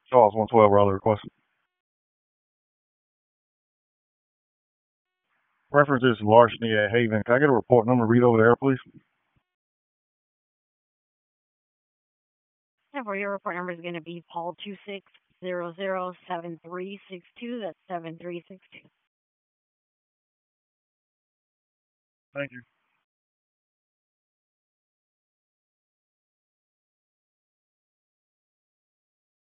Charles 112, Raleigh request. Reference is larceny at Haven. Can I get a report number? Read over there, please. And for your report number is going to be Paul 26007362. That's 7362. Thank you.